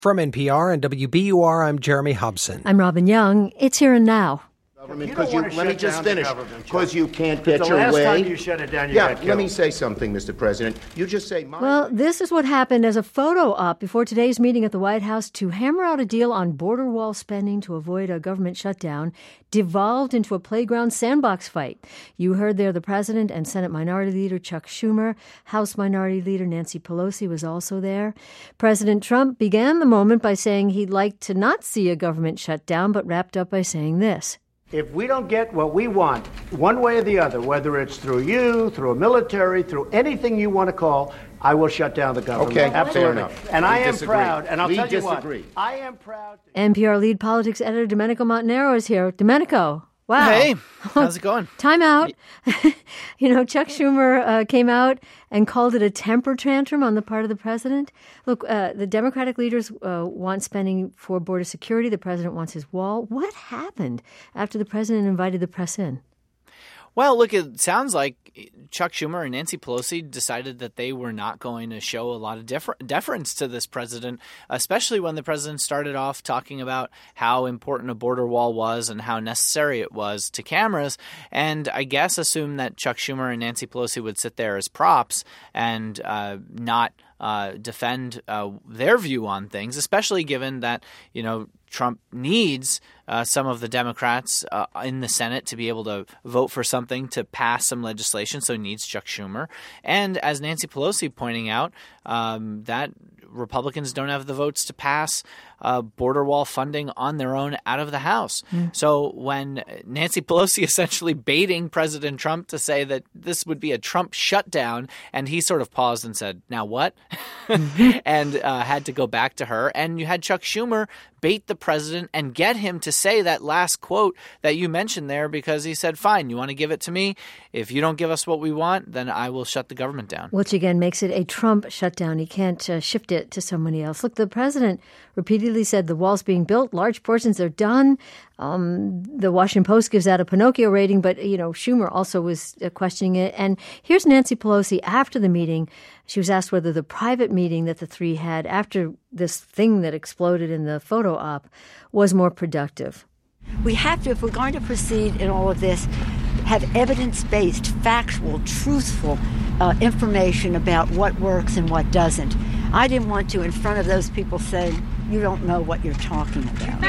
From NPR and WBUR, I'm Jeremy Hobson. I'm Robin Young. It's Here and Now. Let me just finish. Because you can't get your way. The last time you shut it down, you got killed. Let me say something, Mr. President. You just say... Well, this is what happened as a photo op before today's meeting at the White House to hammer out a deal on border wall spending to avoid a government shutdown devolved into a playground sandbox fight. You heard there the President and Senate Minority Leader Chuck Schumer. House Minority Leader Nancy Pelosi was also there. President Trump began the moment by saying he'd like to not see a government shutdown, but wrapped up by saying this. If we don't get what we want, one way or the other, whether it's through you, through a military, through anything you want to call, I will shut down the government. Okay, absolutely. fair enough. And We I am disagree. proud, and I'll We tell you disagree. what, I am proud. NPR lead politics editor Domenico Montanaro is here. Domenico, wow. Hey, how's it going? Time out. Chuck Schumer came out and called it a temper tantrum on the part of the president. Look, the Democratic leaders want spending for border security. The president wants his wall. What happened after the president invited the press in? Well, look, it sounds like Chuck Schumer and Nancy Pelosi decided that they were not going to show a lot of deference to this president, especially when the president started off talking about how important a border wall was and how necessary it was to cameras, and I guess assumed that Chuck Schumer and Nancy Pelosi would sit there as props and not defend their view on things, especially given that, Trump needs some of the Democrats in the Senate to be able to vote for something to pass some legislation, so he needs Chuck Schumer. And as Nancy Pelosi pointing out, that Republicans don't have the votes to pass border wall funding on their own out of the House. So when Nancy Pelosi essentially baiting President Trump to say that this would be a Trump shutdown, and he sort of paused and said, now what? and had to go back to her. And you had Chuck Schumer bait the president and get him to say that last quote that you mentioned there, because he said, fine, you want to give it to me? If you don't give us what we want, then I will shut the government down. Which again makes it a Trump shutdown. He can't shift it to somebody else. Look, the president repeatedly said the wall's being built. Large portions are done. The Washington Post gives out a Pinocchio rating, but, Schumer also was questioning it. And here's Nancy Pelosi after the meeting. She was asked whether the private meeting that the three had after this thing that exploded in the photo op was more productive. We have to, if we're going to proceed in all of this, have evidence-based, factual, truthful information about what works and what doesn't. I didn't want to, in front of those people, say, you don't know what you're talking about.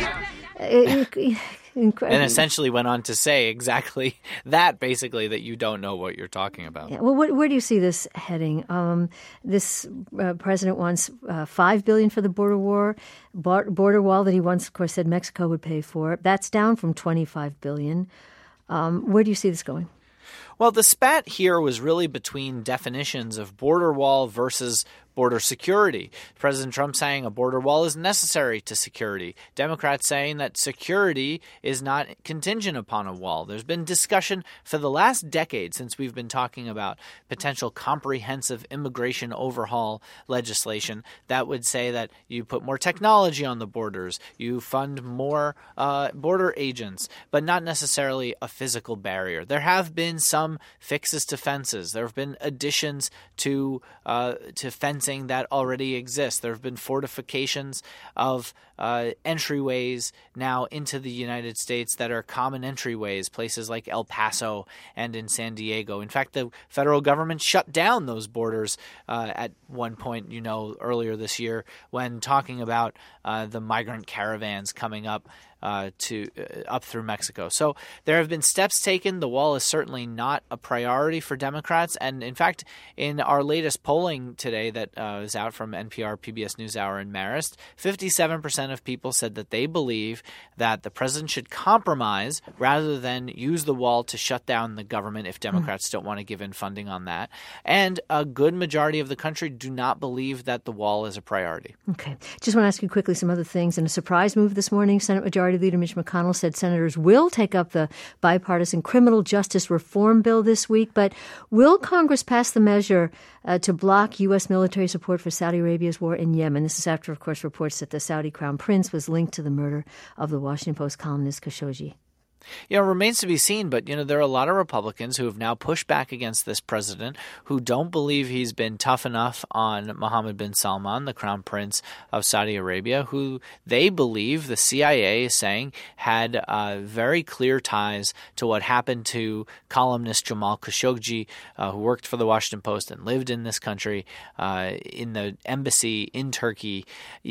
And essentially went on to say exactly that, basically, that you don't know what you're talking about. Yeah, well, where do you see this heading? This president wants $5 billion for the border wall that he once, of course, said Mexico would pay for. That's down from $25 billion. Where do you see this going? Well, the spat here was really between definitions of border wall versus border security. President Trump saying a border wall is necessary to security. Democrats saying that security is not contingent upon a wall. There's been discussion for the last decade since we've been talking about potential comprehensive immigration overhaul legislation that would say that you put more technology on the borders, you fund more border agents, but not necessarily a physical barrier. There have been some fixes to fences. There have been additions to fencing that already exists. There have been fortifications of entryways now into the United States that are common entryways, places like El Paso and in San Diego. In fact, the federal government shut down those borders at one point, earlier this year when talking about the migrant caravans coming up up through Mexico. So there have been steps taken. The wall is certainly not a priority for Democrats. And in fact, in our latest polling today that is out from NPR, PBS NewsHour, and Marist, 57% of people said that they believe that the president should compromise rather than use the wall to shut down the government if Democrats don't want to give in funding on that. And a good majority of the country do not believe that the wall is a priority. Okay. Just want to ask you quickly some other things. In a surprise move this morning, Senate Majority Leader Mitch McConnell said senators will take up the bipartisan criminal justice reform bill this week, but will Congress pass the measure to block U.S. military support for Saudi Arabia's war in Yemen? This is after, of course, reports that the Saudi crown prince was linked to the murder of the Washington Post columnist Khashoggi. It remains to be seen, but, there are a lot of Republicans who have now pushed back against this president who don't believe he's been tough enough on Mohammed bin Salman, the crown prince of Saudi Arabia, who they believe, the CIA is saying, had very clear ties to what happened to columnist Jamal Khashoggi, who worked for the Washington Post and lived in this country, in the embassy in Turkey.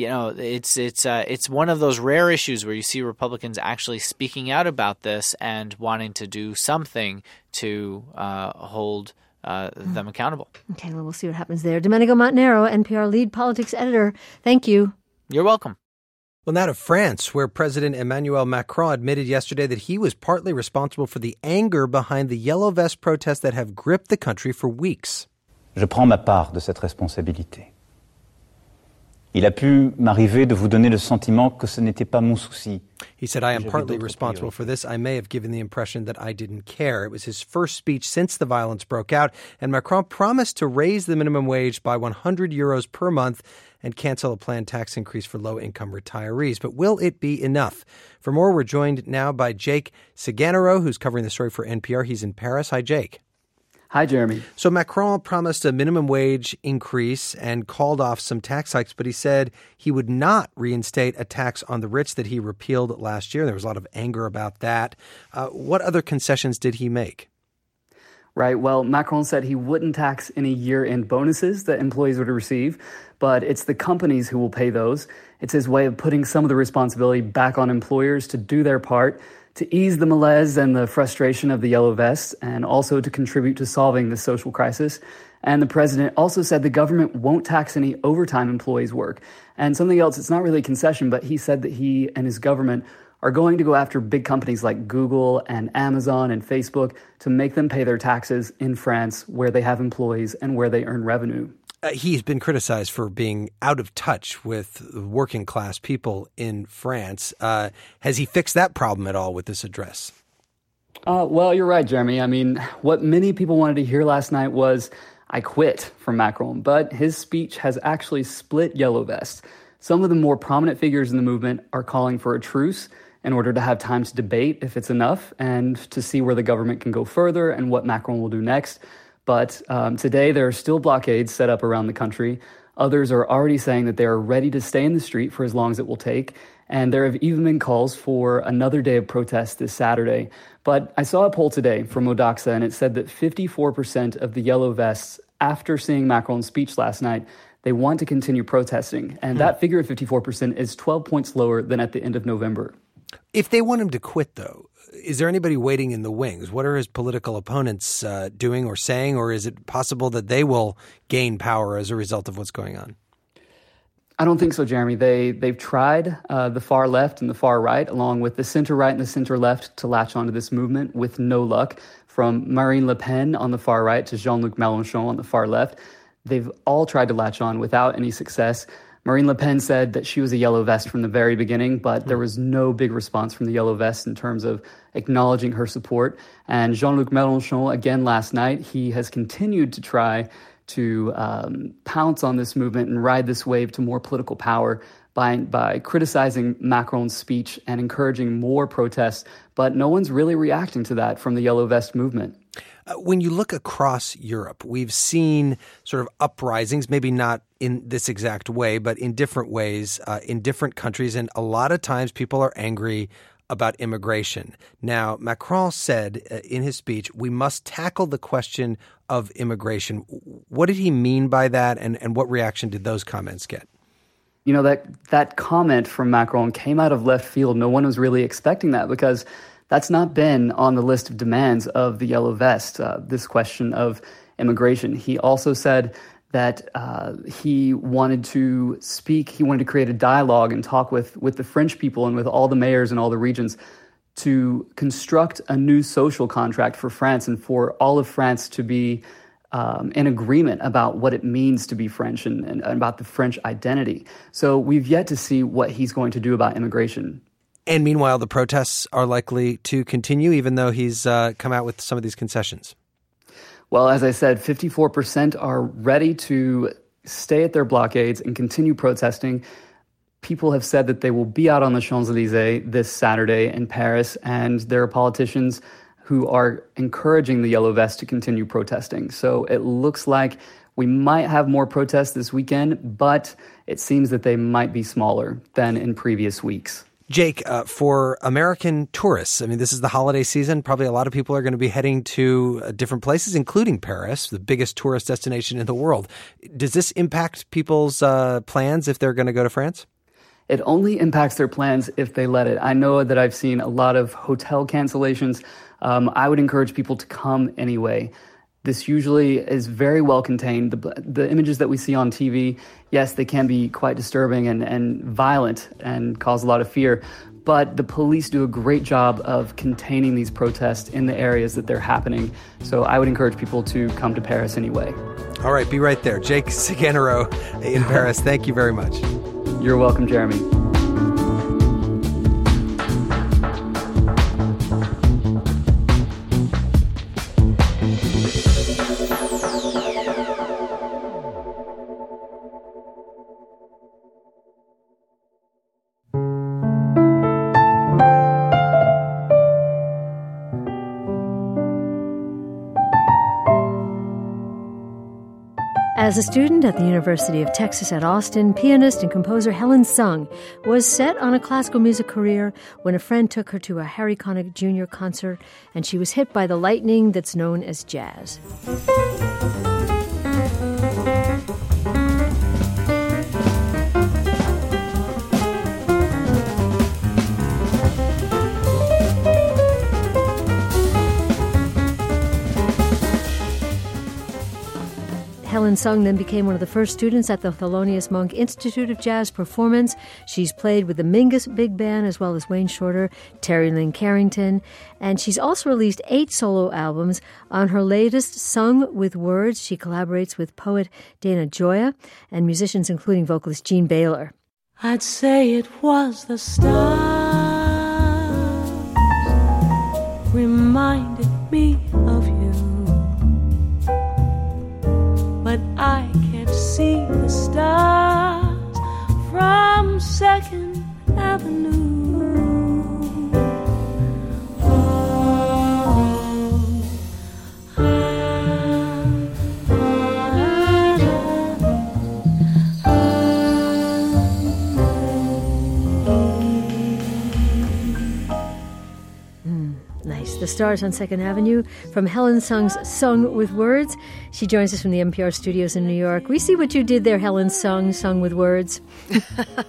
It's one of those rare issues where you see Republicans actually speaking out about this and wanting to do something to hold them accountable. Okay, well, we'll see what happens there. Domenico Montanaro, NPR lead politics editor, thank you. You're welcome. Well, now to France, where President Emmanuel Macron admitted yesterday that he was partly responsible for the anger behind the Yellow Vest protests that have gripped the country for weeks. Je prends ma part de cette responsabilité. Il a pu m'arriver de vous donner le sentiment que ce n'était pas mon souci. He said, I am partly responsible for this. I may have given the impression that I didn't care. It was his first speech since the violence broke out, and Macron promised to raise the minimum wage by 100 euros per month and cancel a planned tax increase for low-income retirees. But will it be enough? For more, we're joined now by Jake Seganaro, who's covering the story for NPR. He's in Paris. Hi, Jake. Hi, Jeremy. So Macron promised a minimum wage increase and called off some tax hikes, but he said he would not reinstate a tax on the rich that he repealed last year. There was a lot of anger about that. What other concessions did he make? Right. Well, Macron said he wouldn't tax any year-end bonuses that employees would receive, but it's the companies who will pay those. It's his way of putting some of the responsibility back on employers to do their part, to ease the malaise and the frustration of the Yellow Vests, and also to contribute to solving the social crisis. And the president also said the government won't tax any overtime employees' work. And something else, it's not really a concession, but he said that he and his government are going to go after big companies like Google and Amazon and Facebook to make them pay their taxes in France where they have employees and where they earn revenue. He's been criticized for being out of touch with working class people in France. Has he fixed that problem at all with this address? Well, you're right, Jeremy. I mean, what many people wanted to hear last night was, I quit from Macron. But his speech has actually split Yellow Vests. Some of the more prominent figures in the movement are calling for a truce in order to have time to debate if it's enough and to see where the government can go further and what Macron will do next. But today, there are still blockades set up around the country. Others are already saying that they are ready to stay in the street for as long as it will take. And there have even been calls for another day of protest this Saturday. But I saw a poll today from Modaxa, and it said that 54% of the Yellow Vests, after seeing Macron's speech last night, they want to continue protesting. And that figure of 54% is 12 points lower than at the end of November. If they want him to quit, though, is there anybody waiting in the wings? What are his political opponents doing or saying, or is it possible that they will gain power as a result of what's going on? I don't think so, Jeremy. They've tried the far left and the far right, along with the center right and the center left, to latch onto this movement with no luck. From Marine Le Pen on the far right to Jean-Luc Mélenchon on the far left, they've all tried to latch on without any success. Marine Le Pen said that she was a Yellow Vest from the very beginning, but there was no big response from the Yellow Vests in terms of acknowledging her support. And Jean-Luc Mélenchon, again last night, he has continued to try to pounce on this movement and ride this wave to more political power by criticizing Macron's speech and encouraging more protests. But no one's really reacting to that from the Yellow Vest movement. When you look across Europe, we've seen sort of uprisings, maybe not in this exact way, but in different ways in different countries. And a lot of times people are angry about immigration. Now, Macron said in his speech, we must tackle the question of immigration. What did he mean by that? And what reaction did those comments get? You know, that comment from Macron came out of left field. No one was really expecting that because that's not been on the list of demands of the Yellow Vest, this question of immigration. He also said that he wanted to create a dialogue and talk with the French people and with all the mayors in all the regions to construct a new social contract for France and for all of France to be in agreement about what it means to be French and about the French identity. So we've yet to see what he's going to do about immigration. And meanwhile, the protests are likely to continue, even though he's come out with some of these concessions. Well, as I said, 54% are ready to stay at their blockades and continue protesting. people have said that they will be out on the Champs-Élysées this Saturday in Paris, and there are politicians who are encouraging the Yellow Vests to continue protesting. So it looks like we might have more protests this weekend, but it seems that they might be smaller than in previous weeks. Jake, for American tourists, I mean, this is the holiday season. Probably a lot of people are going to be heading to different places, including Paris, the biggest tourist destination in the world. Does this impact people's plans if they're going to go to France? It only impacts their plans if they let it. I know that I've seen a lot of hotel cancellations. I would encourage people to come anyway. This usually is very well contained. The images that we see on TV, yes, they can be quite disturbing and violent and cause a lot of fear. But the police do a great job of containing these protests in the areas that they're happening. So I would encourage people to come to Paris anyway. All right, be right there. Jake Ciganero in Paris, thank you very much. You're welcome, Jeremy. As a student at the University of Texas at Austin, pianist and composer Helen Sung was set on a classical music career when a friend took her to a Harry Connick Jr. concert, and she was hit by the lightning that's known as jazz. Helen Sung then became one of the first students at the Thelonious Monk Institute of Jazz Performance. She's played with the Mingus Big Band as well as Wayne Shorter, Terry Lynn Carrington, and she's also released 8 solo albums. On her latest, Sung with Words, she collaborates with poet Dana Gioia and musicians including vocalist Gene Baylor. I'd say it was the stars reminded me of you. But I can't see the stars from 2nd Avenue. Nice. The Stars on 2nd Avenue from Helen Sung's Sung with Words. She joins us from the NPR studios in New York. We see what you did there, Helen Sung with Words. It's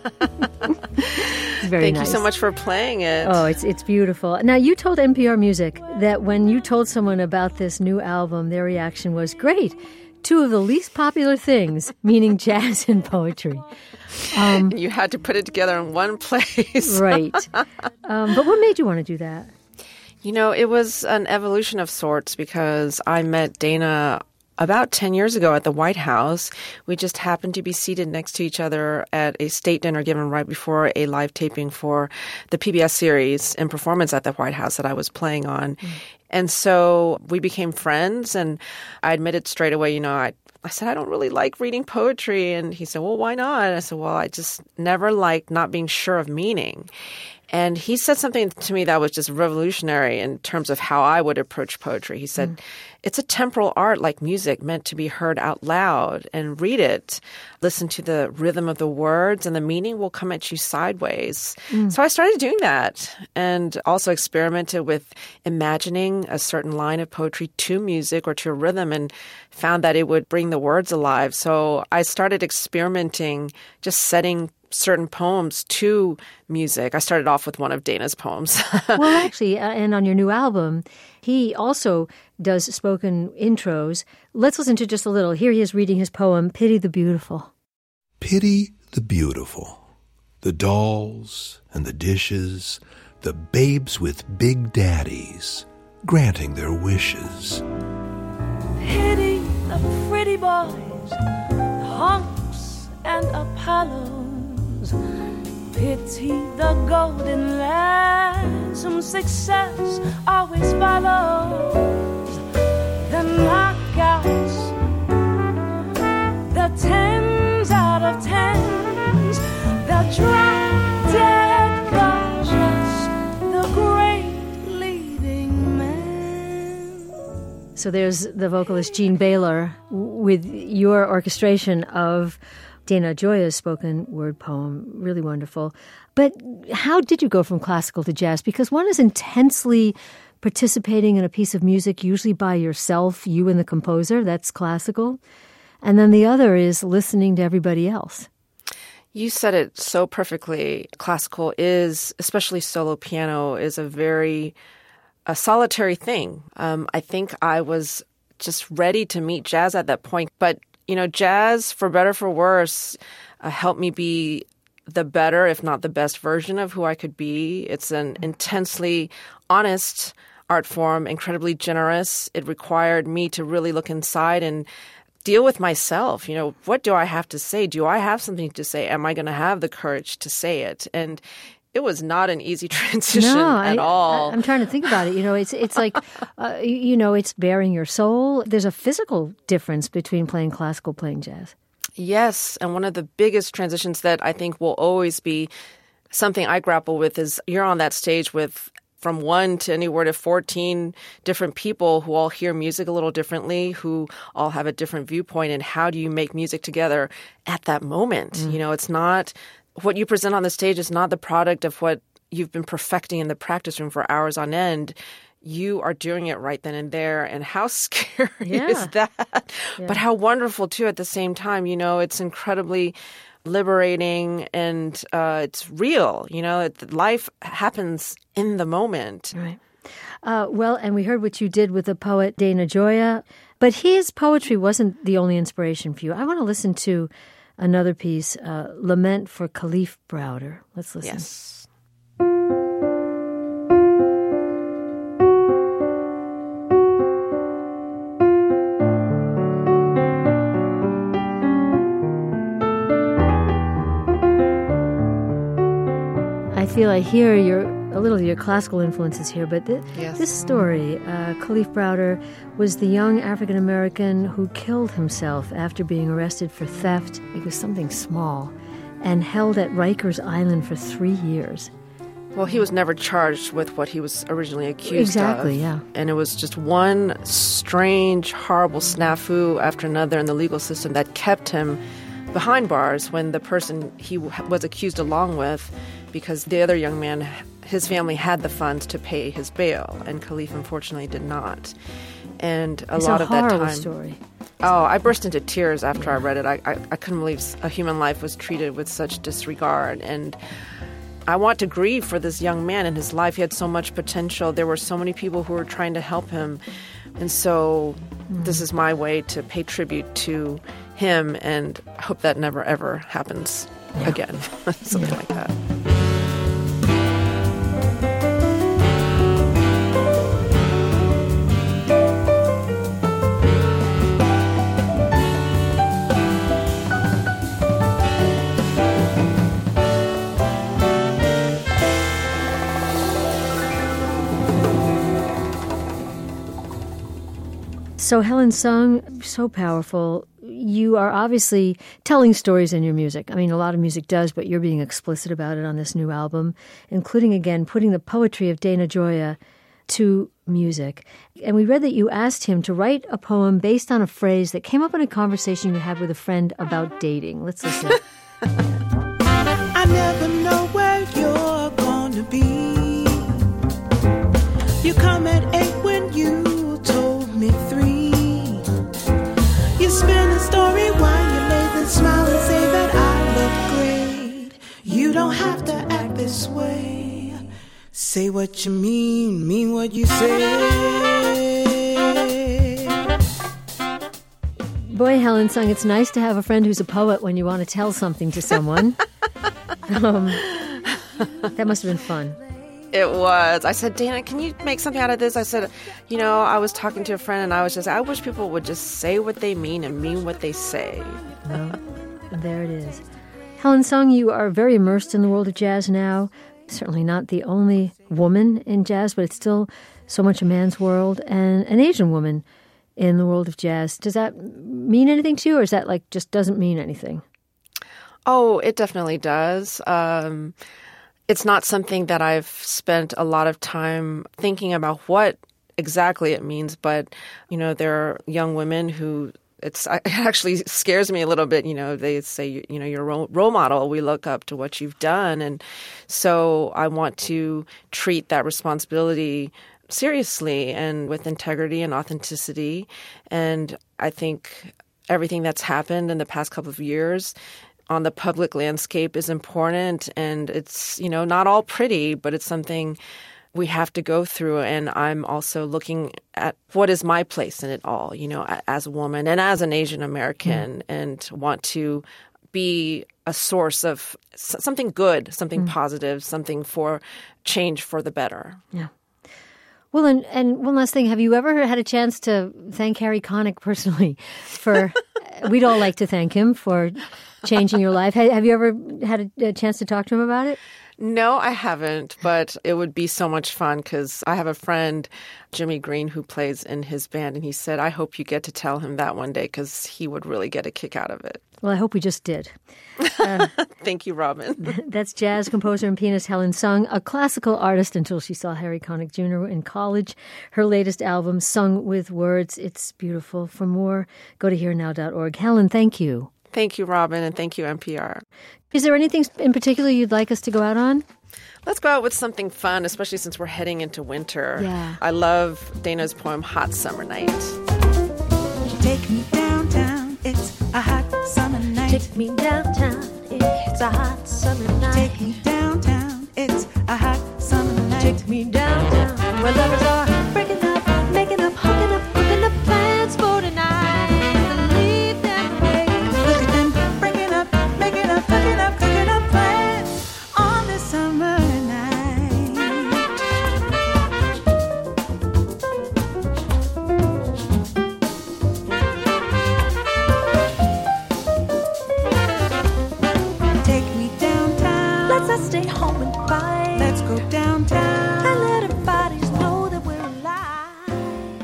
very Thank nice. you so much for playing it. Oh, it's beautiful. Now, you told NPR Music that when you told someone about this new album, their reaction was, great, 2 of the least popular things, meaning jazz and poetry. You had to put it together in one place. Right. But what made you want to do that? You know, it was an evolution of sorts because I met Dana about 10 years ago at the White House. We just happened to be seated next to each other at a state dinner given right before a live taping for the PBS series in performance at the White House that I was playing on. And so we became friends, and I admitted straight away, you know, I said, I don't really like reading poetry. And he said, well, why not? I said, well, I just never liked not being sure of meaning. And he said something to me that was just revolutionary in terms of how I would approach poetry. He said, it's a temporal art like music meant to be heard out loud, and read it. Listen to the rhythm of the words and the meaning will come at you sideways. So I started doing that and also experimented with imagining a certain line of poetry to music or to a rhythm and found that it would bring the words alive. So I started experimenting, just setting certain poems to music. I started off with one of Dana's poems. Well, actually, and on your new album, he also does spoken intros. Let's listen to just a little. Here he is reading his poem, Pity the Beautiful. Pity the beautiful, the dolls and the dishes, the babes with big daddies, granting their wishes. Pity the pretty boys, the hunks and Apollos. Pity the golden lads whom success always follows. The knockouts, the 10s out of 10s, the Dead conscious, the great leading man. So there's the vocalist Jean Baylor with your orchestration of Dana Gioia's spoken word poem. Really wonderful. But how did you go from classical to jazz? Because one is intensely participating in a piece of music, usually by yourself, you and the composer, that's classical. And then the other is listening to everybody else. You said it so perfectly. Classical is, especially solo piano, is a solitary thing. I think I was just ready to meet jazz at that point. But, jazz, for better for worse, helped me be the better, if not the best version of who I could be. It's an intensely honest art form, incredibly generous. It required me to really look inside and deal with myself. What do I have to say? Do I have something to say? Am I going to have the courage to say it? And it was not an easy transition at all. I'm trying to think about it. It's like, it's bearing your soul. There's a physical difference between playing classical, playing jazz. Yes. And one of the biggest transitions that I think will always be something I grapple with is you're on that stage with from 1 to anywhere to 14 different people who all hear music a little differently, who all have a different viewpoint, and how do you make music together at that moment? It's not what you present on the stage is not the product of what you've been perfecting in the practice room for hours on end. You are doing it right then and there. And how scary is that? Yeah. But how wonderful, too, at the same time. It's incredibly liberating and it's real. Life happens in the moment. Right. Well, and we heard what you did with the poet Dana Gioia, but his poetry wasn't the only inspiration for you. I want to listen to another piece, Lament for Kalief Browder. Let's listen. Yes. I feel I hear a little of your classical influences here, but this story, Kalief Browder was the young African-American who killed himself after being arrested for theft. It was something small, and held at Rikers Island for 3 years. Well, he was never charged with what he was originally accused of. Exactly, yeah. And it was just one strange, horrible snafu after another in the legal system that kept him behind bars when the person he was accused along with, because the other young man, his family had the funds to pay his bail, and Kalief unfortunately did not. And it's lot of that time. It's a horrible story. Oh, I burst into tears after I read it. I couldn't believe a human life was treated with such disregard. And I want to grieve for this young man in his life. He had so much potential. There were so many people who were trying to help him. And so this is my way to pay tribute to him, and I hope that never, ever happens again. Something like that. So Helen Sung, so powerful. You are obviously telling stories in your music. I mean, a lot of music does, but you're being explicit about it on this new album, including, again, putting the poetry of Dana Gioia to music. And we read that you asked him to write a poem based on a phrase that came up in a conversation you had with a friend about dating. Let's listen. I never know where you're going to be. You come at 8 when you told me 3. You spin a story while you lay then smile and say that I look great. You don't have to act this way. Say what you mean what you say. Boy, Helen Sung, it's nice to have a friend who's a poet when you want to tell something to someone. That must have been fun. It was. I said, Dana, can you make something out of this? I said, I was talking to a friend and I wish people would just say what they mean and mean what they say. Well, there it is. Helen Sung, you are very immersed in the world of jazz now. Certainly not the only woman in jazz, but it's still so much a man's world, and an Asian woman in the world of jazz. Does that mean anything to you, or is that just doesn't mean anything? Oh, it definitely does. It's not something that I've spent a lot of time thinking about what exactly it means, but, there are young women who it actually scares me a little bit. They say, you're a role model. We look up to what you've done. And so I want to treat that responsibility seriously and with integrity and authenticity. And I think everything that's happened in the past couple of years on the public landscape is important. And it's, not all pretty, but it's something we have to go through. And I'm also looking at what is my place in it all, as a woman and as an Asian American, and want to be a source of something good, something positive, something for change for the better. Yeah. Well, and one last thing. Have you ever had a chance to thank Harry Connick personally for, we'd all like to thank him for changing your life. Have you ever had a chance to talk to him about it? No, I haven't, but it would be so much fun because I have a friend, Jimmy Green, who plays in his band, and he said, I hope you get to tell him that one day because he would really get a kick out of it. Well, I hope we just did. Thank you, Robin. That's jazz composer and pianist Helen Sung, a classical artist until she saw Harry Connick Jr. in college. Her latest album, Sung with Words, it's beautiful. For more, go to hearnow.org. Helen, thank you. Thank you, Robin, and thank you, NPR. Is there anything in particular you'd like us to go out on? Let's go out with something fun, especially since we're heading into winter. Yeah. I love Dana's poem, Hot Summer Night. Take me downtown, it's a hot summer night. Take me downtown, it's a hot summer night. Take me downtown, it's a hot summer night. Take me downtown, where lovers are breaking up, making up, hooking up, cooking up plans for tonight. And leave them away. Look at them, breaking up, making up, hooking up, cooking up plans on this summer night. Take me downtown. Let's not stay home and fight. Let's go downtown. And let our bodies know that we're alive.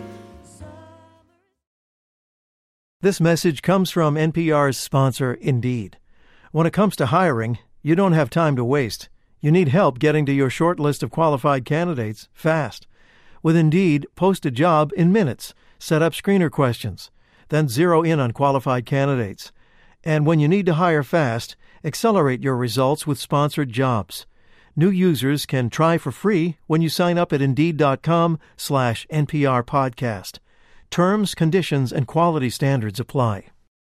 This message comes from NPR's sponsor, Indeed. When it comes to hiring, you don't have time to waste. You need help getting to your short list of qualified candidates fast. With Indeed, post a job in minutes, set up screener questions, then zero in on qualified candidates. And when you need to hire fast, accelerate your results with sponsored jobs. New users can try for free when you sign up at Indeed.com/NPR podcast. Terms, conditions, and quality standards apply.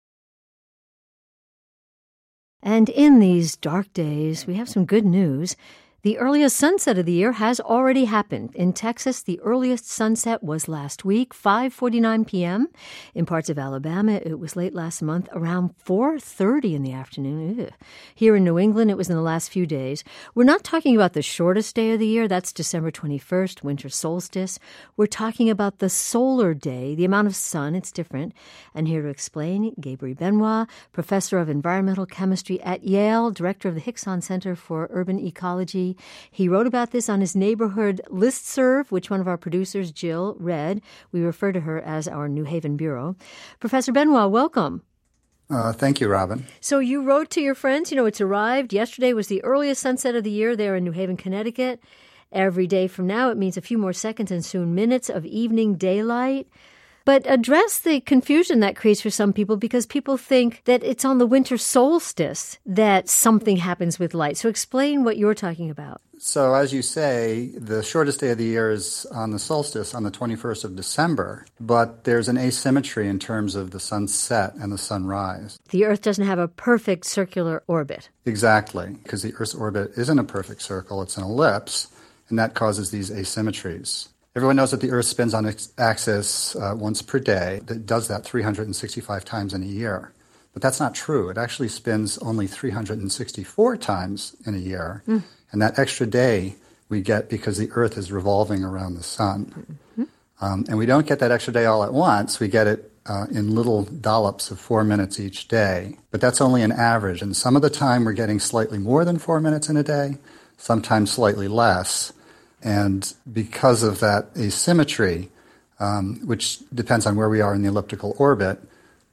And in these dark days, we have some good news. The earliest sunset of the year has already happened. In Texas, the earliest sunset was last week, 5:49 p.m. In parts of Alabama, it was late last month, around 4:30 in the afternoon. Ugh. Here in New England, it was in the last few days. We're not talking about the shortest day of the year. That's December 21st, winter solstice. We're talking about the solar day, the amount of sun. It's different. And here to explain, Gabriel Benoit, professor of environmental chemistry at Yale, director of the Hickson Center for Urban Ecology. He wrote about this on his neighborhood listserv, which one of our producers, Jill, read. We refer to her as our New Haven Bureau. Professor Benoit, welcome. Thank you, Robin. So you wrote to your friends, it's arrived. Yesterday was the earliest sunset of the year there in New Haven, Connecticut. Every day from now, it means a few more seconds and soon minutes of evening daylight. But address the confusion that creates for some people because people think that it's on the winter solstice that something happens with light. So explain what you're talking about. So as you say, the shortest day of the year is on the solstice on the 21st of December, but there's an asymmetry in terms of the sunset and the sunrise. The Earth doesn't have a perfect circular orbit. Exactly, because the Earth's orbit isn't a perfect circle, it's an ellipse, and that causes these asymmetries. Everyone knows that the Earth spins on its axis once per day. It does that 365 times in a year. But that's not true. It actually spins only 364 times in a year. And that extra day we get because the Earth is revolving around the sun. And we don't get that extra day all at once. We get it in little dollops of 4 minutes each day. But that's only an average. And some of the time we're getting slightly more than 4 minutes in a day, sometimes slightly less. And because of that asymmetry, which depends on where we are in the elliptical orbit,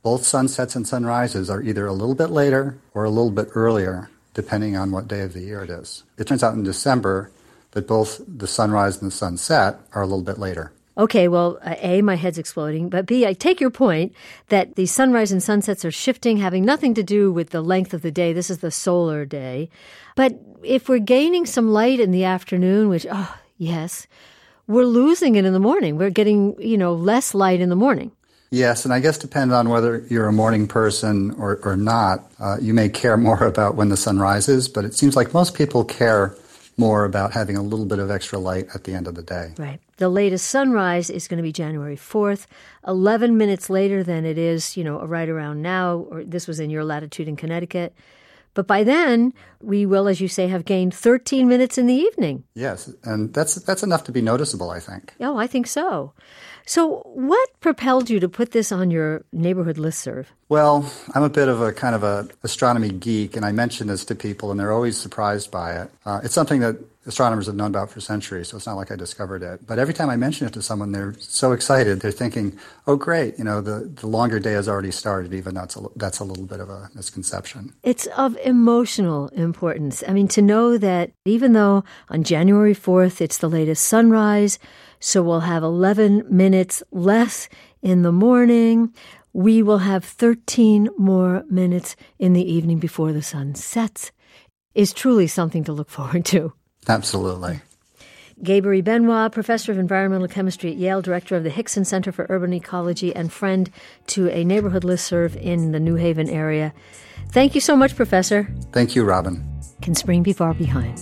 Both sunsets and sunrises are either a little bit later or a little bit earlier, depending on what day of the year it is. It turns out in December that both the sunrise and the sunset are a little bit later. Okay, well, A, my head's exploding, but B, I take your point that the sunrise and sunsets are shifting, having nothing to do with the length of the day. This is the solar day. But if we're gaining some light in the afternoon, which, yes, we're losing it in the morning. We're getting, less light in the morning. Yes, and I guess depending on whether you're a morning person or not, you may care more about when the sun rises, but it seems like most people care more about having a little bit of extra light at the end of the day. Right. The latest sunrise is going to be January 4th, 11 minutes later than it is, right around now, or this was in your latitude in Connecticut. But by then, we will, as you say, have gained 13 minutes in the evening. Yes, and that's enough to be noticeable, I think. Oh, I think so. So what propelled you to put this on your neighborhood listserv? Well, I'm a bit of a kind of a astronomy geek, and I mention this to people, and they're always surprised by it. It's something that astronomers have known about for centuries, so it's not like I discovered it. But every time I mention it to someone, they're so excited. They're thinking, oh, great, the longer day has already started, even that's a little bit of a misconception. It's of emotional importance. I mean, to know that even though on January 4th it's the latest sunrise, so we'll have 11 minutes less in the morning, we will have 13 more minutes in the evening before the sun sets, is truly something to look forward to. Absolutely. Gaybury Benoit, professor of environmental chemistry at Yale, director of the Hickson Center for Urban Ecology, and friend to a neighborhood listserv in the New Haven area. Thank you so much, Professor. Thank you, Robin. Can spring be far behind?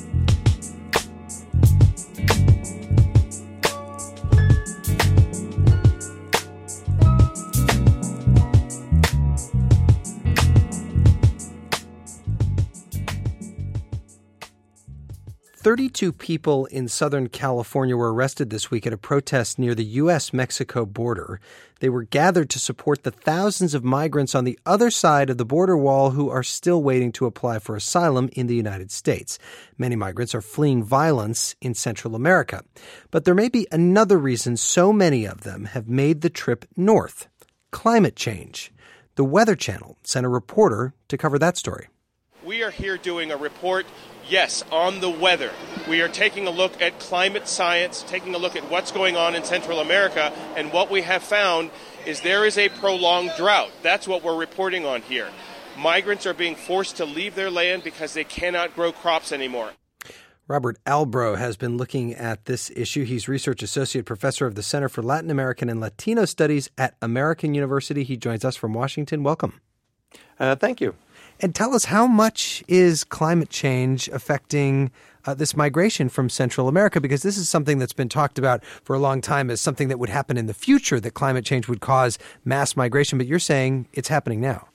"32 people in Southern California were arrested this week at a protest near the U.S.-Mexico border. They were gathered to support the thousands of migrants on the other side of the border wall who are still waiting to apply for asylum in the United States. Many migrants are fleeing violence in Central America. But there may be another reason so many of them have made the trip north: climate change. The Weather Channel sent a reporter to cover that story. We are here doing a report, yes, on the weather. We are taking a look at climate science, taking a look at what's going on in Central America, and what we have found is there is a prolonged drought. That's what we're reporting on here. Migrants are being forced to leave their land because they cannot grow crops anymore. Robert Albro has been looking at this issue. He's Research Associate Professor of the Center for Latin American and Latino Studies at American University. He joins us from Washington. Welcome. Thank you. And tell us, how much is climate change affecting this migration from Central America? Because this is something that's been talked about for a long time as something that would happen in the future, that climate change would cause mass migration. But you're saying it's happening now.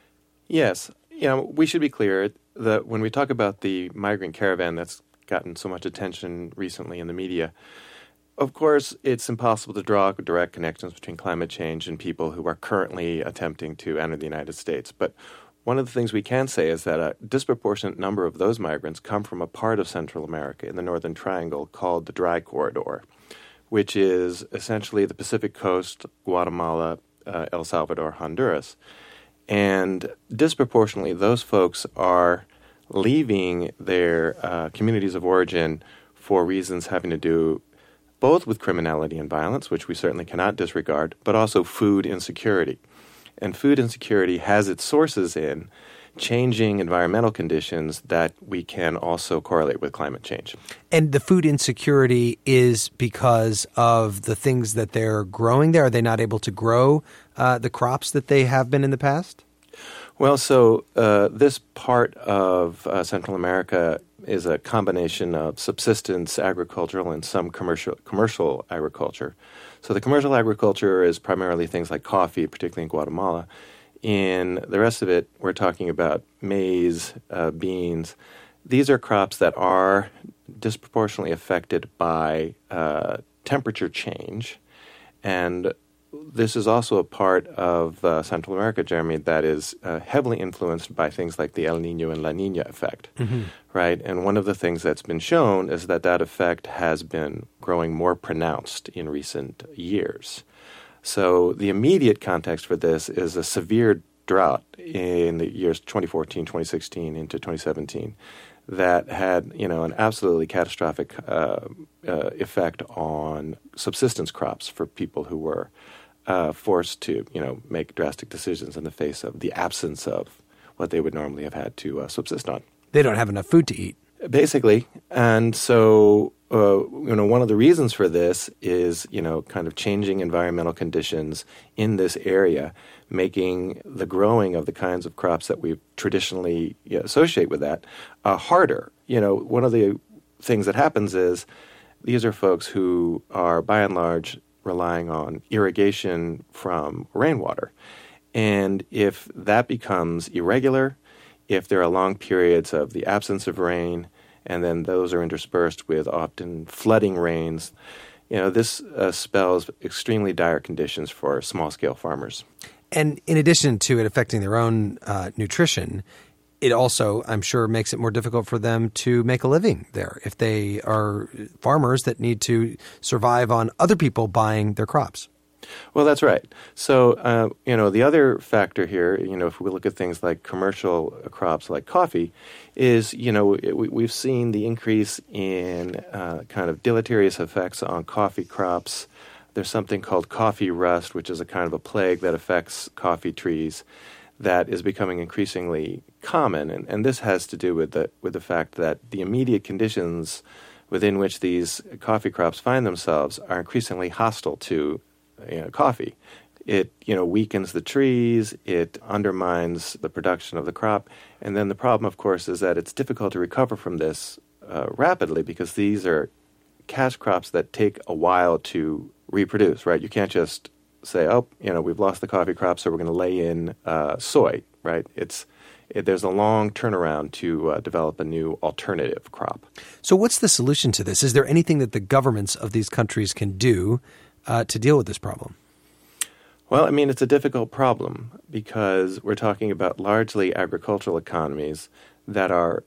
Yes. We should be clear that when we talk about the migrant caravan that's gotten so much attention recently in the media, of course, it's impossible to draw direct connections between climate change and people who are currently attempting to enter the United States. But one of the things we can say is that a disproportionate number of those migrants come from a part of Central America in the Northern Triangle called the Dry Corridor, which is essentially the Pacific Coast, Guatemala, El Salvador, Honduras. And disproportionately, those folks are leaving their communities of origin for reasons having to do both with criminality and violence, which we certainly cannot disregard, but also food insecurity. And food insecurity has its sources in changing environmental conditions that we can also correlate with climate change. And the food insecurity is because of the things that they're growing there? Are they not able to grow the crops that they have been in the past? Well, so this part of Central America is a combination of subsistence agricultural and some commercial agriculture. So the commercial agriculture is primarily things like coffee, particularly in Guatemala. In the rest of it, we're talking about maize, beans. These are crops that are disproportionately affected by temperature change. And this is also a part of Central America, Jeremy, that is heavily influenced by things like the El Niño and La Niña effect, right? And one of the things that's been shown is that that effect has been growing more pronounced in recent years. So the immediate context for this is a severe drought in the years 2014, 2016 into 2017 that had, an absolutely catastrophic effect on subsistence crops for people who were forced to, make drastic decisions in the face of the absence of what they would normally have had to subsist on. They don't have enough food to eat. Basically. And so, one of the reasons for this is, kind of changing environmental conditions in this area, making the growing of the kinds of crops that we traditionally associate with that harder. One of the things that happens is these are folks who are, by and large, relying on irrigation from rainwater. And if that becomes irregular, if there are long periods of the absence of rain, and then those are interspersed with often flooding rains, this spells extremely dire conditions for small-scale farmers. And in addition to it affecting their own nutrition, it also, I'm sure, makes it more difficult for them to make a living there if they are farmers that need to survive on other people buying their crops. Well, that's right. So, the other factor here, if we look at things like commercial crops like coffee, is, we've seen the increase in kind of deleterious effects on coffee crops. There's something called coffee rust, which is a kind of a plague that affects coffee trees that is becoming increasingly common. And this has to do with the fact that the immediate conditions within which these coffee crops find themselves are increasingly hostile to coffee. It, weakens the trees, it undermines the production of the crop, and then the problem, of course, is that it's difficult to recover from this rapidly because these are cash crops that take a while to reproduce, right? You can't just say, we've lost the coffee crop, so we're going to lay in soy, right? There's a long turnaround to develop a new alternative crop. So what's the solution to this? Is there anything that the governments of these countries can do to deal with this problem? Well, it's a difficult problem because we're talking about largely agricultural economies that are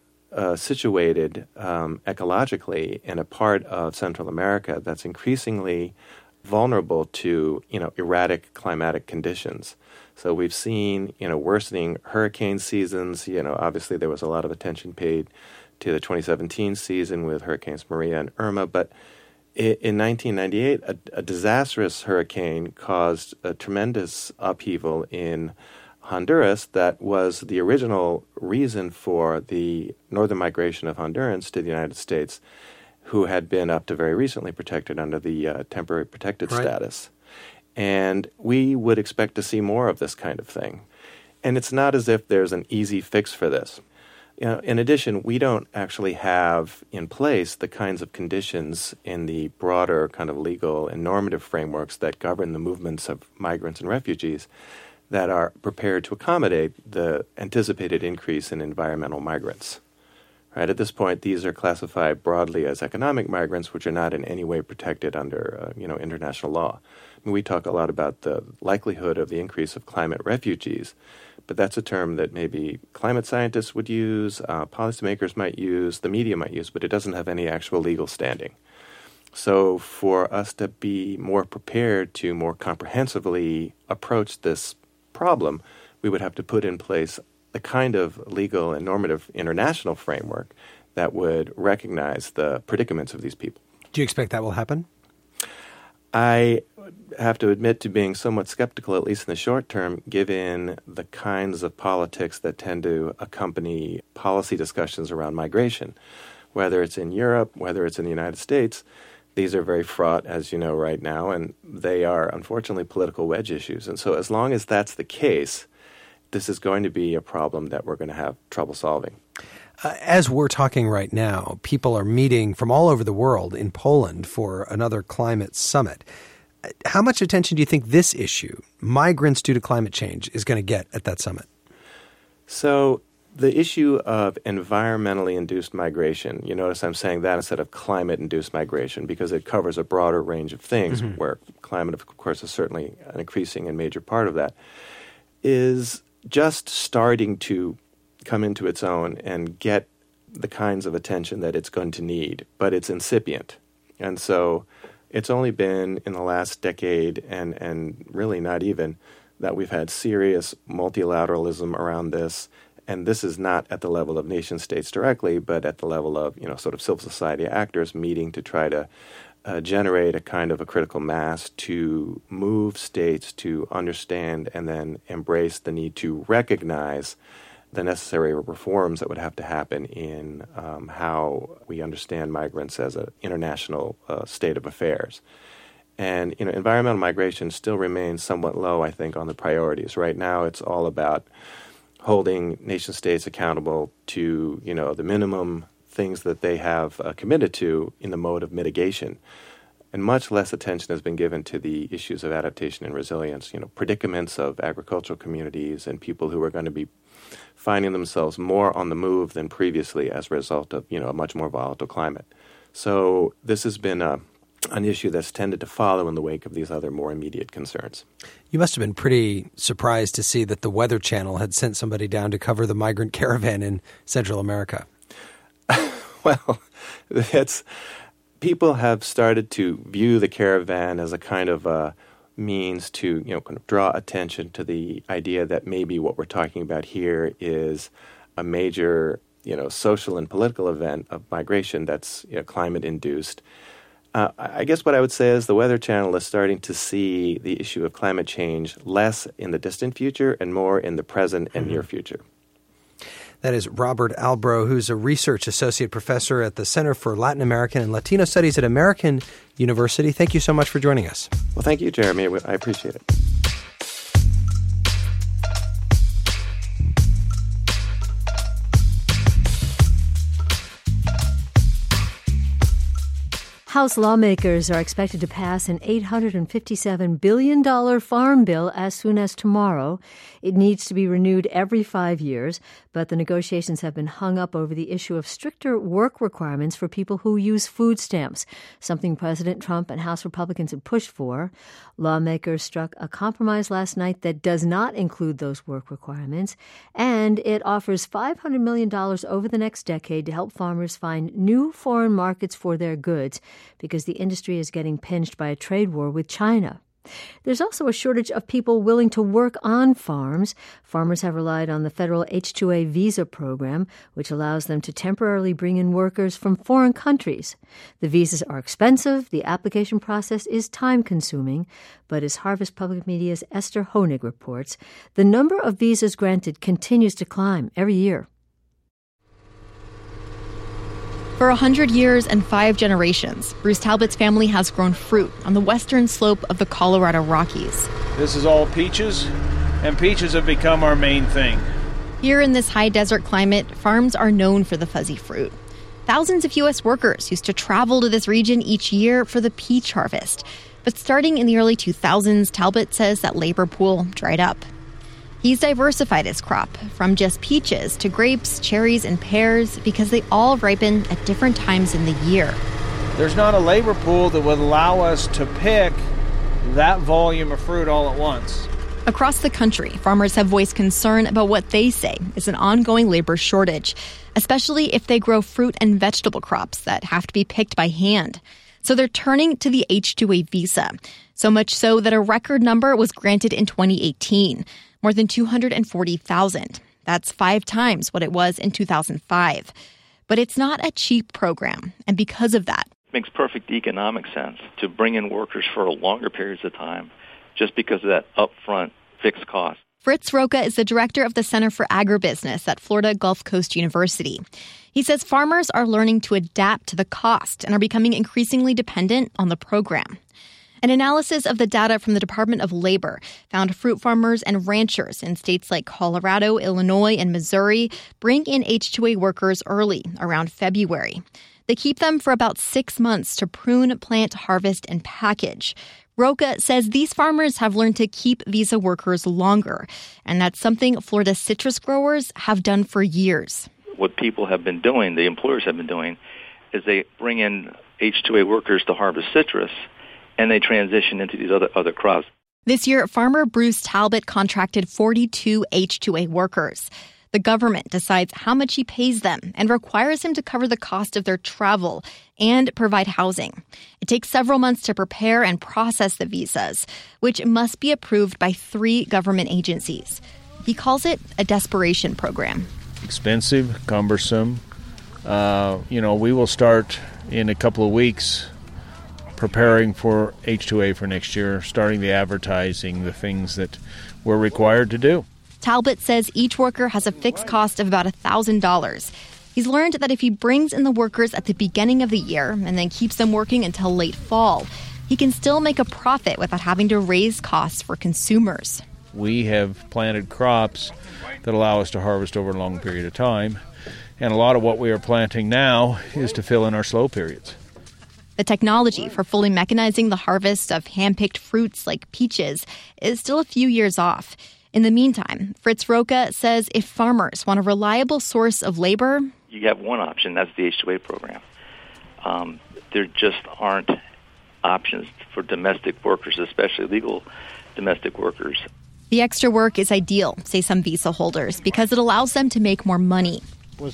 situated ecologically in a part of Central America that's increasingly vulnerable to, erratic climatic conditions. So we've seen, worsening hurricane seasons. Obviously there was a lot of attention paid to the 2017 season with Hurricanes Maria and Irma, but in 1998, a disastrous hurricane caused a tremendous upheaval in Honduras that was the original reason for the northern migration of Hondurans to the United States, who had been up to very recently protected under the temporary protected status. And we would expect to see more of this kind of thing. And it's not as if there's an easy fix for this. In addition, we don't actually have in place the kinds of conditions in the broader kind of legal and normative frameworks that govern the movements of migrants and refugees that are prepared to accommodate the anticipated increase in environmental migrants. Right? At this point, these are classified broadly as economic migrants, which are not in any way protected under international law. We talk a lot about the likelihood of the increase of climate refugees, but that's a term that maybe climate scientists would use, policymakers might use, the media might use, but it doesn't have any actual legal standing. So for us to be more prepared to more comprehensively approach this problem, we would have to put in place the kind of legal and normative international framework that would recognize the predicaments of these people. Do you expect that will happen? I have to admit to being somewhat skeptical, at least in the short term, given the kinds of politics that tend to accompany policy discussions around migration. Whether it's in Europe, whether it's in the United States, these are very fraught, as you know, right now, and they are, unfortunately, political wedge issues. And so as long as that's the case, this is going to be a problem that we're going to have trouble solving. As we're talking right now, people are meeting from all over the world in Poland for another climate summit. How much attention do you think this issue, migrants due to climate change, is going to get at that summit? So the issue of environmentally induced migration, you notice I'm saying that instead of climate-induced migration because it covers a broader range of things, where climate, of course, is certainly an increasing and major part of that, is just starting to come into its own and get the kinds of attention that it's going to need, but it's incipient. And so It's only been in the last decade, and really not even, that we've had serious multilateralism around this. And this is not at the level of nation states directly, but at the level of, sort of civil society actors meeting to try to generate a kind of a critical mass to move states to understand and then embrace the need to recognize the necessary reforms that would have to happen in how we understand migrants as an international state of affairs. And environmental migration still remains somewhat low, I think, on the priorities. Right now it's all about holding nation states accountable to, the minimum things that they have committed to in the mode of mitigation. And much less attention has been given to the issues of adaptation and resilience, predicaments of agricultural communities and people who are going to be finding themselves more on the move than previously as a result of, a much more volatile climate. So this has been an issue that's tended to follow in the wake of these other more immediate concerns. You must have been pretty surprised to see that the Weather Channel had sent somebody down to cover the migrant caravan in Central America. Well, people have started to view the caravan as a kind of a means to, kind of draw attention to the idea that maybe what we're talking about here is a major, social and political event of migration that's climate-induced. I guess what I would say is the Weather Channel is starting to see the issue of climate change less in the distant future and more in the present and near future. That is Robert Albro, who's a research associate professor at the Center for Latin American and Latino Studies at American University. Thank you so much for joining us. Well, thank you, Jeremy. I appreciate it. House lawmakers are expected to pass an $857 billion farm bill as soon as tomorrow. It needs to be renewed every 5 years, but the negotiations have been hung up over the issue of stricter work requirements for people who use food stamps, something President Trump and House Republicans have pushed for. Lawmakers struck a compromise last night that does not include those work requirements, and it offers $500 million over the next decade to help farmers find new foreign markets for their goods, because the industry is getting pinched by a trade war with China. There's also a shortage of people willing to work on farms. Farmers have relied on the federal H-2A visa program, which allows them to temporarily bring in workers from foreign countries. The visas are expensive, the application process is time-consuming, but as Harvest Public Media's Esther Honig reports, the number of visas granted continues to climb every year. For 100 years and 5 generations, Bruce Talbot's family has grown fruit on the western slope of the Colorado Rockies. This is all peaches, and peaches have become our main thing. Here in this high desert climate, farms are known for the fuzzy fruit. Thousands of U.S. workers used to travel to this region each year for the peach harvest. But starting in the early 2000s, Talbot says that labor pool dried up. He's diversified his crop from just peaches to grapes, cherries, and pears because they all ripen at different times in the year. There's not a labor pool that would allow us to pick that volume of fruit all at once. Across the country, farmers have voiced concern about what they say is an ongoing labor shortage, especially if they grow fruit and vegetable crops that have to be picked by hand. So they're turning to the H-2A visa, so much so that a record number was granted in 2018. More than 240,000. That's 5 times what it was in 2005. But it's not a cheap program, and because of that, it makes perfect economic sense to bring in workers for longer periods of time just because of that upfront fixed cost. Fritz Roca is the director of the Center for Agribusiness at Florida Gulf Coast University. He says farmers are learning to adapt to the cost and are becoming increasingly dependent on the program. An analysis of the data from the Department of Labor found fruit farmers and ranchers in states like Colorado, Illinois, and Missouri bring in H-2A workers early, around February. They keep them for about 6 months to prune, plant, harvest, and package. Roca says these farmers have learned to keep visa workers longer, and that's something Florida citrus growers have done for years. What people have been doing, the employers have been doing, is they bring in H-2A workers to harvest citrus, and they transition into these other crops. This year, farmer Bruce Talbot contracted 42 H-2A workers. The government decides how much he pays them and requires him to cover the cost of their travel and provide housing. It takes several months to prepare and process the visas, which must be approved by 3 government agencies. He calls it a desperation program. Expensive, cumbersome. We will start in a couple of weeks preparing for H-2A for next year, starting the advertising, the things that we're required to do. Talbot says each worker has a fixed cost of about $1,000. He's learned that if he brings in the workers at the beginning of the year and then keeps them working until late fall, he can still make a profit without having to raise costs for consumers. We have planted crops that allow us to harvest over a long period of time, and a lot of what we are planting now is to fill in our slow periods. The technology for fully mechanizing the harvest of hand-picked fruits like peaches is still a few years off. In the meantime, Fritz Roca says if farmers want a reliable source of labor, you have one option, that's the H-2A program. There just aren't options for domestic workers, especially legal domestic workers. The extra work is ideal, say some visa holders, because it allows them to make more money.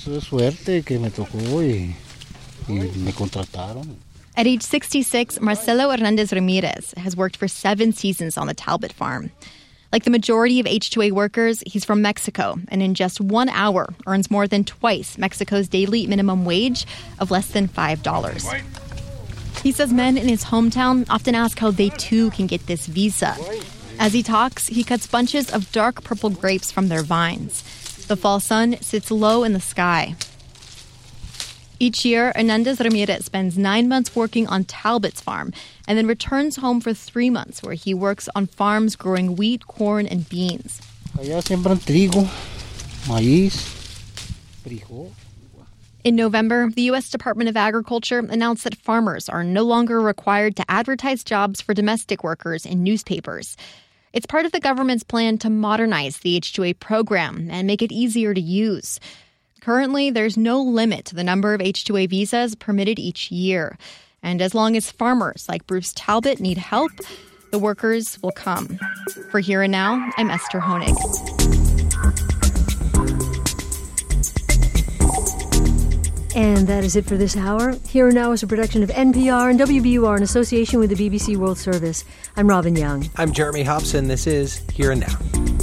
At age 66, Marcelo Hernandez Ramirez has worked for 7 seasons on the Talbot farm. Like the majority of H-2A workers, he's from Mexico, and in just 1 hour earns more than twice Mexico's daily minimum wage of less than $5. He says men in his hometown often ask how they too can get this visa. As he talks, he cuts bunches of dark purple grapes from their vines. The fall sun sits low in the sky. Each year, Hernandez Ramirez spends 9 months working on Talbot's farm and then returns home for 3 months where he works on farms growing wheat, corn, and beans. In November, the U.S. Department of Agriculture announced that farmers are no longer required to advertise jobs for domestic workers in newspapers. It's part of the government's plan to modernize the H-2A program and make it easier to use. Currently, there's no limit to the number of H-2A visas permitted each year. And as long as farmers like Bruce Talbot need help, the workers will come. For Here and Now, I'm Esther Honig. And that is it for this hour. Here and Now is a production of NPR and WBUR in association with the BBC World Service. I'm Robin Young. I'm Jeremy Hobson. This is Here and Now.